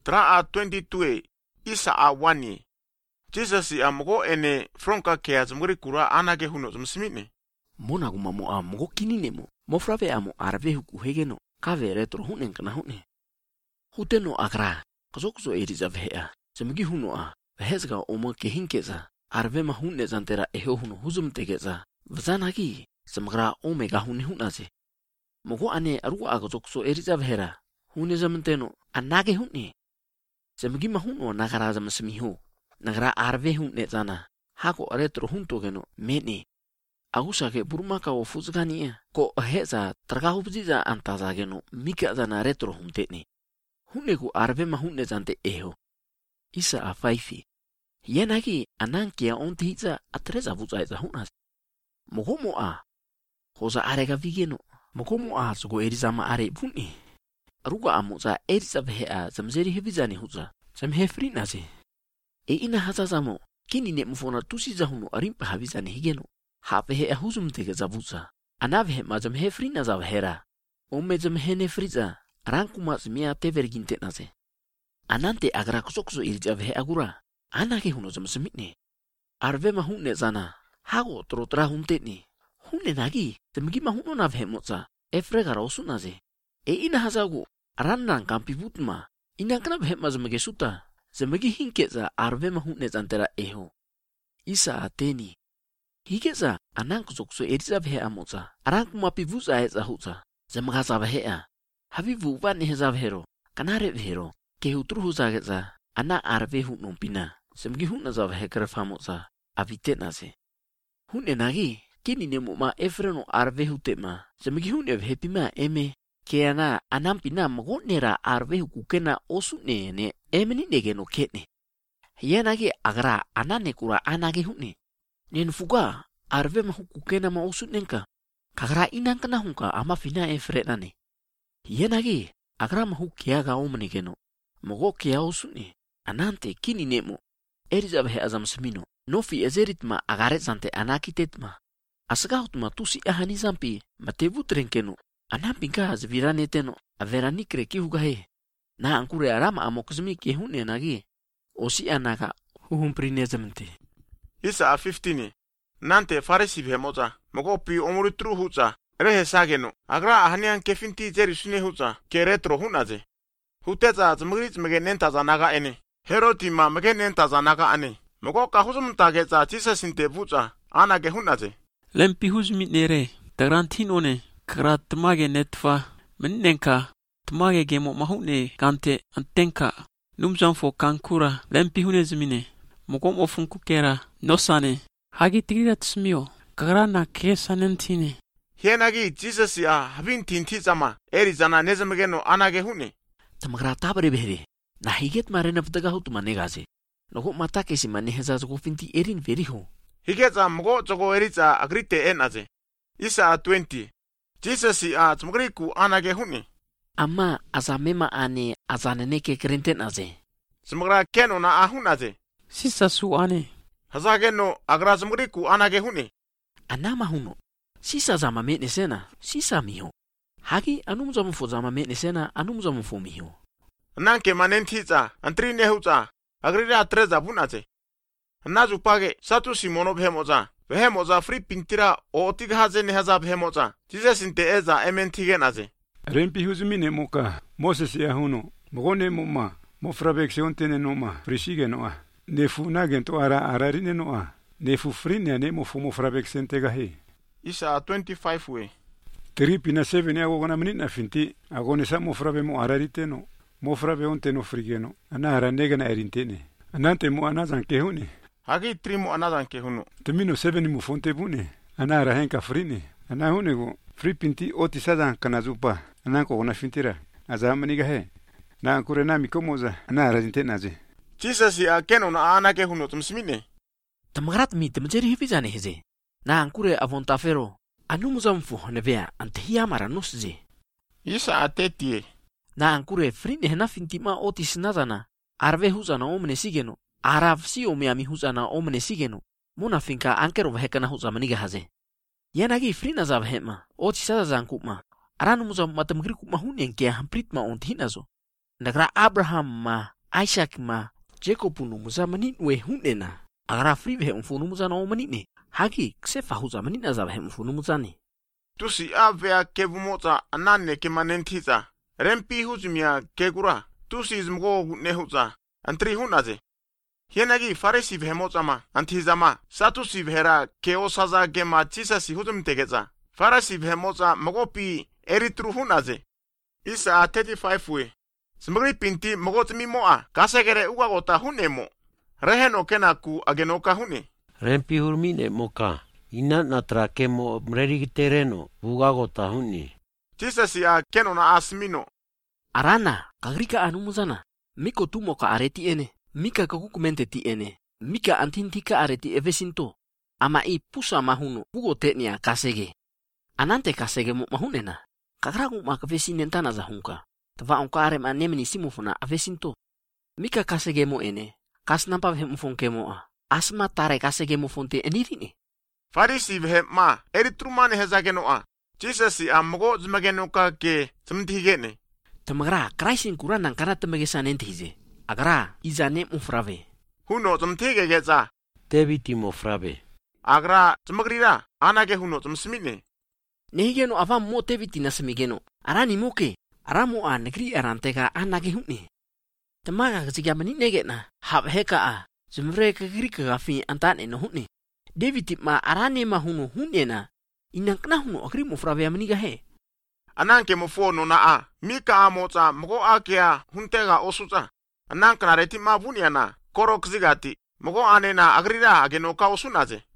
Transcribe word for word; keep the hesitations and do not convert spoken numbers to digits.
Tra a twenty-two isa a wani. Jesus a mogo ene fronka kea zmuri kura anage huno zmsmini. Mona guma mo a mogo kinine mo. Mofrave amo arve huku hegeno. Kave retro hunen kana hune. Huteno agra. Kazokzo eriza vea. Zemgi huno a. Vehezga omo kehinkeza. Arve mahune zantera eho huno huzum tegeza. Vzanagi. Zemgra omega hune hunaze. Mogo ane aruga agazokzo eriza vehera. Hune zamanteno. Anage hune. Zemgi mahuno nagara zamsmiho. Nagara arve hune zana. Hako retro hunto geno. Mene. Agusake burmaka o fuzgania. Ko heza tragahubziza antazageno. Mika zana retro huntene. Huneku arve mahune zante eho. Isa a faifi. Yenagi anankia ontiza atreza vuzaiza hunas. Mogomo a. Hoza arega vigeno. Mogomo a zogo erizama are buni. Ruga amuza eriza vhea zamzeri hevizani huza. Zamhefri naze. E ina hazazamo. Kini ne mufona tusiza huno arimpa havizani higeno. Havehe ahuzum tege zavuza. Anavhe mazam hefri naza vhera. Ome zamhene friza. Rankuma zmia teverginte naze. Anante agra kusokso irja vhe agura. Anake huno zamsmitne. Arve mahune zana. Hago trotra huntene. Hune nagi. Zemgi mahuno na vhe moza. Efrega rosu naze. E ina hazagu. Rannan kampi butma. Ina kana vhe mazmage suta. Zemgi hinkeza arve mahune zantera eho. Isa ateni. Higeza anang kusokso irja vhe amoza. Rankuma pivuza eza huza. Zemgaza vhea. Havivu vani hezavhero. Kanare vhero. Kehutru huzageza. Ana arve huno pina. Semgi huna zavhe krefamoza. Avite naze. Hune nagi. Kini nemo ma efreno arve hutema. Semgi hune vhepima eme. Keana anampina magonera arve hukukena osune ne. Emeni negeno ketne. Yenagi agra anane kura anage hune. Nenfuga arve mahukukena ma osunenka. Kagra inang kana hunka ama fina efrenane. Yenagi agra mahukiaga omnigeno. Mogo kia osune. Anante kini nemo. Erizabhe azamsmino. Nofi ezeritma agaret zante anakitetma. Asgahutma tusi ahani zampi. Matevu trenkeno. Anampinka azviraneteno. Averanikre kihugahe. Na ankure arama amokzmi kihune nagi. Osi anaka huhumprinezamte. Isa a fifteen. Nante farisi vhemoza. Mogo pi omuritru huza. Rehe sageno. Agra ahanian kefinti zeri sune huza. Ke retro hunaze. Huteza zmugrit megenenta zanaga ene. Herotima megenenta zanaga ane. Mogo kahuzum tageza tisa sinte vuza. Anage hunaze. Lempi huzmi nere. Tarantinone. Kra tmage netfa. Menenka. Tmage gemo mahune kante antenka. Numzanfo kankura. Lempi hunezmine. Mogo mofunku kera. Nosane. Hagi tigrat smio. Kra na kesanentine. Hienagi Jesus ya havin tinti zama. Erizana nezmegeno anage hune. Tamagra tabre behre. Na higet marena vdaga hutuma negaze. Nogo matake si maneheza zogo finti erin veriho. Higeza mogo zogo eriza agrite enaze. Isa a twenty. Jesus ya zmgriku anage hune. Amma azamema ane azaneneke krenten aze. Zmgra keno na ahunaze. Sisa su ane. Hazageno agra zmgriku anage hune. Anama huno. Sisa zama mene sena. Sisa miho. Hagi anumzamu fo zama mene sena anumzamu fo miho. Nanke manentiza antrine huza. Agrira treza bunaze. Nazu page satu simono bhemoza. Bhemoza free pintira o tighaze nehaza bhemoza. Jesus inte eza ementigenaze. Rempi huzmine moka. Moses ya huno. Mogone moma. Mofrabexiontene noma. Frishige noa. Nefu nagento ara ararine noa. Nefu frine ne mofu mofrabexente gahe. Isa twenty-five we. Tripi na seven ya gona menina finti. Agone sa mofrabe mo ararite no. Mofrabe onte no frigeno. Ana aranega na erintene. Anante mo anazan kehune. Hagi trimo anazan kehuno. Temino seven mo fonte bune. Ana arahenka frine. Ana hunego. Free pinti oti sadan kanazupa. Ananko gona fintira. Azamani gahe. Na ankure na mikomoza. Ana ararinte naze. Jesus ya keno na anage huno tumsmine. Tamagrat mi temjeri hivizane heze. Na ankure avontafero. Anumzamfu nevea antehia maranusze. Isa a thirty. Na ankure frine hena fintima otis nazana. Arve huzana omne sigeno. Arav si omeami huzana omne sigeno. Mona finka ankero vhekana huzamaniga haze. Yanagi frina zav hema. Otisada zankupma. Aranumzam matamgri kupma hunen kia hampritma ontihinazo. Nagra Abraham ma Isaac ma Jacob nu muza manit we hunena. Agra free ve mfunu muza na omanine. Hagi ksefa huza manina za ve mfunu muza ni. Tusi avea kevumota anane ke manentiza. Rempi huzumia kegura. Tusi izmgo nehuza. Antri hunaze. Hienagi faresi vehemota ma antizama. Satusi vehera ke osaza gema chisasi huzum tegeza. Faresi vehemota mogopi eritru hunaze. Isa thirty-five we. Smagri pinti mogotmi moa. Kasegere ugagota hunemo. Reheno kenaku agenoka hune. Rempi hurmine moka. Ina natra kemo mreri tereno ugagota huni. Chisasi a kenona asmino. Arana kagrika anu muzana. Miko tumo ka areti ene. Mika kakukumente ti ene. Mika antintika areti evesinto. Ama i pusa mahuno. Ugo teknia kasege. Anante kasege mo mahunena. Kagragu makavesinen tana za hunka. Tava onka arem anemini simufuna avesinto. Mika kasege mo ene. Kas nampa vehe mufonke moa. Asma tare kasege mo fonte enirine. Farisi vehe ma eritrumane hezagenoa. Chisasi a mogo zmagenoka ke zmtigene. Tamagra kraisin kuranan kana tamagesan entize. Agra izane mufrave. Huno zmtige geza. Tebiti mofrabe. Agra zmagrira anage huno zmsmine. Nehigeno avam mo tebiti nasemigeno. Arani moke. Aramo a negri arantega anage hunne. Tamaga kasiga maninegena. Hab heka a. Zmre kagri kagafi antane no hunne. David ma arane ma huno hunne na. Inang kena huno agri mufrave amaniga he. Ananke mofono na a. Mika amota mogo akea huntega osuza. Anang kana reti ma bunyana. Korok zigati. Mogo ane na agrira agenoka osunaze.